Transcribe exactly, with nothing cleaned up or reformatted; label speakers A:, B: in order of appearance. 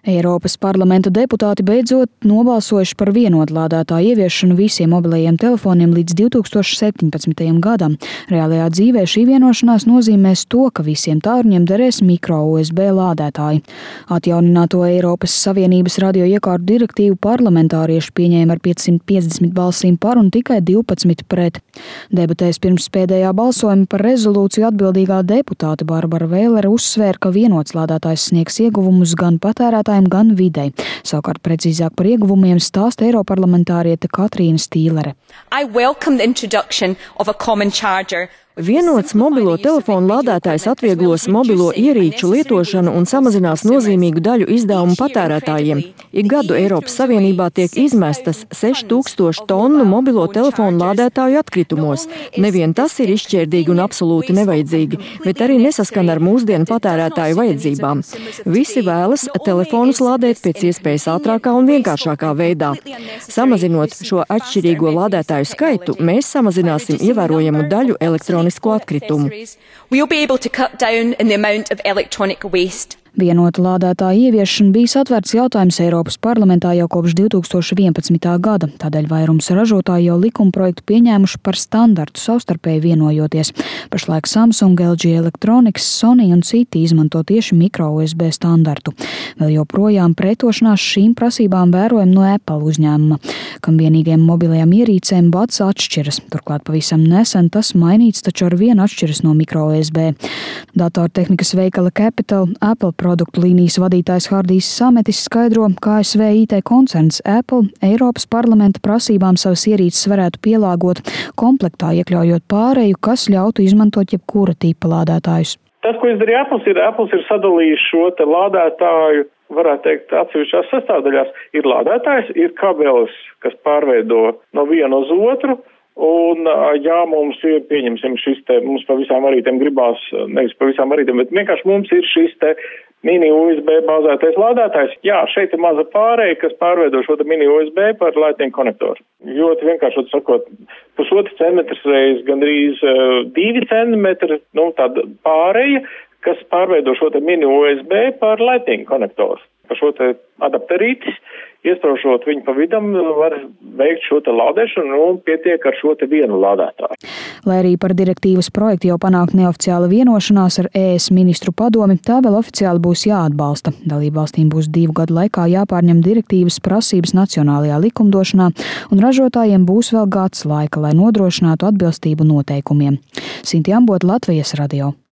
A: Eiropas parlamenta deputāti beidzot nobalsojuši par vienotu lādētāju ieviešanu visiem mobilajiem telefoniem līdz divi tūkstoši septiņpadsmitajam gadam. Reālajā dzīvē šī vienošanās nozīmēs to, ka visiem tālruņiem derēs mikro U S B lādētāji. Atjaunināto Eiropas Savienības radioiekārtu direktīvu parlamentārieši pieņēma ar piecsimt piecdesmit balsīm par un tikai divpadsmit pret. Debatēs pirms pēdējā balsojuma par rezolūciju atbildīgā deputāte Barbara Vēlere uzsvēra, ka vienots lādētājs sniegs ieguvumus gan patērētājiem, gan videi. Savukārt precīzāk par ieguvumiem stāsta eiroparlamentāriete Katrīna Stīlere.
B: Vienots mobilo telefonu lādētājs atvieglos mobilo ierīču lietošanu un samazinās nozīmīgu daļu izdevumu patērētājiem. Ik gadu Eiropas Savienībā tiek izmestas seši tūkstoši tonu mobilo telefonu lādētāju atkritumos. Nevien tas ir izšķērdīgi un absolūti nevajadzīgi, bet arī nesaskan ar mūsdienu patērētāju vajadzībām. Visi vēlas telefonus lādēt pēc iespējas ātrākā un vienkāršākā veidā. Samazinot šo atšķirīgo lādētāju skaitu, mēs samazināsim ievērojamu daļu elektronisko atkritumu.
A: Vienota lādētāja ieviešana bijis atvērts jautājums Eiropas parlamentā jau kopš divi tūkstoši vienpadsmitā gada, tādēļ vairums ražotāji jau likumprojektu pieņēmuši par standartu savstarpēji vienojoties. Pašlaik Samsung, L G Electronics, Sony un citi izmanto tieši mikro U S B standartu. Vēl joprojām pretošanās šīm prasībām vērojam no Apple uzņēmuma, kam vienīgiem mobilajām ierīcēm vads atšķiras. Turklāt pavisam nesen tas mainīts, taču ar vienu atšķiras no mikro U S B. Datortehnikas veikala Capital Apple produktu līnijas vadītājs Hardijs Sametis skaidro, ka A S V I T koncerns Apple Eiropas parlamenta prasībām savas ierīces varētu pielāgot komplektā, iekļaujot pāreju, kas ļautu izmantot jebkura tipa lādētājus.
C: Tas, ko izdarīja Apple, ir, Apple ir sadalījis šo te lādētāju, varētu teikt, atsevišķās sastāvdaļās. Ir lādētājs, ir kabelis, kas pārveido no viena uz otru. Un, jā, mums ir, pieņemsim, šis te, mums pa visām varītēm gribās, nevis pa visām varītēm, bet vienkārši mums ir šis te mini U S B bāzētais lādētājs. Jā, šeit ir maza pārēja, kas pārveido šo te mini U S B par Lightning konektoru. Ļoti vienkāršot sakot, pusotrs centimetrs reiz gandrīz uh, divi centimetri, nu, tāda pārēja, kas pārveido šo te mini U S B par Lightning konektoru. Par šo te adapterītis, iestraušot viņu pa vidam, var veikt šo te lādēšanu un pietiek ar šo te vienu lādētāju.
A: Lai arī par direktīvas projektu jau panākt neoficiāla vienošanās ar E S ministru padomi, tā vēl oficiāli būs jāatbalsta. Dalībvalstīm būs divu gadu laikā jāpārņem direktīvas prasības nacionālajā likumdošanā, un ražotājiem būs vēl gads laika, lai nodrošinātu atbilstību noteikumiem. Sinti Ambota, Latvijas radio.